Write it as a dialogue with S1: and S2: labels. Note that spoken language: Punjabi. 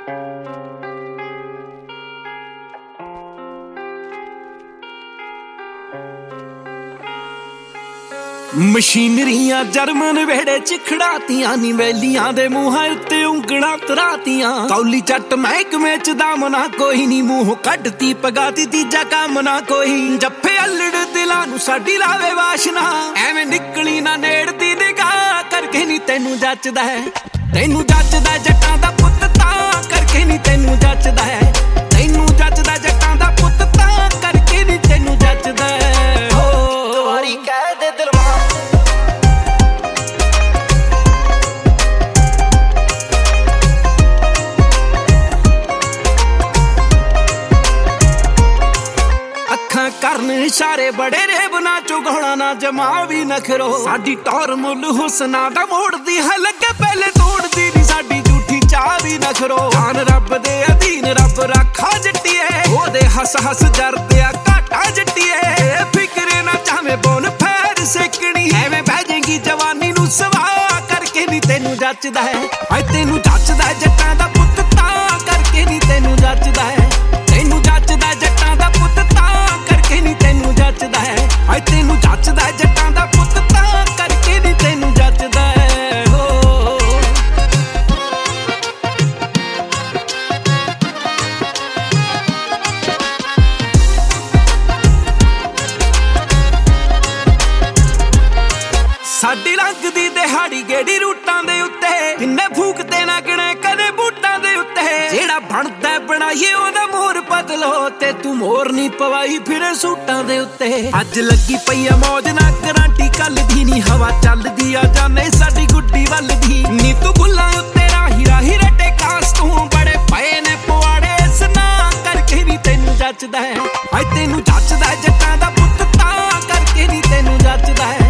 S1: ਮਸ਼ੀਨਰੀਆਂ ਜਰਮਨ ਵੇੜੇ ਚ ਖੜਾਤੀਆਂ ਨੀ ਵੈਲੀਆਂ ਦੇ ਮੂੰਹਾਂ ਉੱਤੇ ਉਂਗਲਾਂ ਤਰਾਤੀਆਂ ਕੌਲੀ ਚੱਟ ਮਹਿਕਮੇ ਚ ਦਾਮ ਨਾ ਕੋਈ ਨੀ ਮੂੰਹ ਕੱਢਤੀ ਪਗਾਤੀ ਤੀਜਾ ਕੰਮ ਨਾ ਕੋਈ ਜੱਫੇ ਅਲੜ ਦਿਲਾਂ ਨੂੰ ਸਾਡੀ ਲਾਵੇ ਵਾਸ਼ਨਾ ਐਵੇਂ ਨਿਕਲੀ ਨਾ ਨੇੜਦੀ ਨਿਗਾਹ ਕਰਕੇ ਨੀ ਤੈਨੂੰ ਜੱਚਦਾ ਹੈ ਤੈਨੂੰ ਜੱਚਦਾ ਜੱਟਾਂ ਦਾ ਪੁੱਤ ਤਾਂ ਕਰਕੇ ਨੀ ਤੈਨੂੰ ਜੱਚਦਾ ਹੈ ਤੈਨੂੰ ਜੱਚਦਾ ਜੱਟਾਂ ਦਾ ਪੁੱਤ ਤਾਂ ਕਰਕੇ ਨੀ ਤੈਨੂੰ ਜੱਚਦਾ ਹੈ ਹੋ ਵਾਰੀ ਕਹਿ ਦੇ ਦਿਲ ਕਰਨ ਇਸ਼ਾਰੇ ਬੜੇ ਰੇਬ ਨਾ ਚੁਗਾਉਣਾ ਨਾ ਜਮਾ ਵੀ ਨਖਰੋ ਸਾਡੀ ਟੌਰ ਮੁੱਲ ਹੁਸਨਾ ਦਾ ਮੋੜਦੀ ਹੈ ਲੱਗੇ ਪਹਿਲੇ ਤੋੜਦੀ ਨੀ ਸਾਡੀ ਝੂਠੀ ਚਾਹ ਵੀ ਨਖਰੋ ਜਾਨ ਰੱਬ ਦੇ ਅਧੀਨ ਰੱਬ ਰਾਖਾ ਜੱਟੀਏ ਉਹਦੇ ਹੱਸ ਹੱਸ ਜਰਦਿਆ ਘਾਟਾ ਜੱਟੀਏ ਫਿਕਰੇ ਨਾ ਚਾਵੇਂ ਬੋਨ ਫੈਰ ਸੇਕਣੀ ਐਵੇਂ ਬਹਿ ਜਾਏਗੀ ਜਵਾਨੀ ਨੂੰ ਸਵਾ ਕਰਕੇ ਨੀ ਤੈਨੂੰ ਜੱਚਦਾ ਹੈ ਹਾਏ ਤੈਨੂੰ ਜੱਚਦਾ ਜੱਟਾਂ ਦਾ ਪੁੱਤ ਤਾਂ ਕਰਕੇ ਨੀ ਤੈਨੂੰ ਜੱਚਦਾ ਹੈ ਤੈਨੂੰ ਜੱਚਦਾ ਜੱਟਾਂ ਦਾ ਪੁੱਤ ਤਾਂ ਕਰਕੇ ਨੀ ਤੈਨੂੰ ਜੱਚਦਾ ਹੈ ਹਾਏ ਤੈਨੂੰ ਜੱਚਦਾ ਜੱਟਾਂ ਦਾ ਪੁੱਤ ਤਾਂ ਕਰਕੇ ਨੀ ਤੈਨੂੰ ਜੱਚਦਾ ਹੈ ਹੋ ਸਾਡੀ ਲੰਘਦੀ ਦਿਹਾੜੀ ਗੇੜੀ ਰੂਟਾਂ ਦੇ ਉੱਤੇ ਕਿੰਨੇ ਫੂਕਦੇ ਨਾ ਗਿਣੇ ਕਦੇ ਬੂਟਾਂ ਦੇ ਉੱਤੇ ਜਿਹੜਾ ਬਣਦਾ ਬਣਾਈਏ ਉਹਦਾ ਮੋਰ ਬਦਲੋ ਤੇ ਤੂੰ ਮੋਰ ਨਹੀਂ ਪਵਾਈ ਫਿਰੇ ਸੂਟਾਂ ਦੇ ਉੱਤੇ ਅੱਜ ਲੱਗੀ ਪਈ ਆ ਮੌਜ ਨਾ ਗਰੰਟੀ ਕੱਲ ਦੀ ਨੀ ਹਵਾ ਚੱਲਦੀ ਆ ਜਾਣੇ ਸਾਡੀ ਗੁੱਡੀ ਵੱਲ ਦੀ ਨੀ ਤੂੰ ਬੁੱਲਾਂ ਉੱਤੇ ਰਾਹੀ ਰਾਹੀ ਰੱਟੇ ਕਾਸ ਤੂੰ ਬੜੇ ਪਏ ਨੇ ਪਵਾੜੇ ਸਨਾ ਕਰਕੇ ਵੀ ਤੈਨੂੰ ਜੱਚਦਾ ਹੈ ਹਾਏ ਤੈਨੂੰ ਜੱਚਦਾ ਜੱਟਾਂ ਦਾ ਪੁੱਤ ਤਾਂ ਕਰਕੇ ਨੀ ਤੈਨੂੰ ਜੱਚਦਾ ਹੈ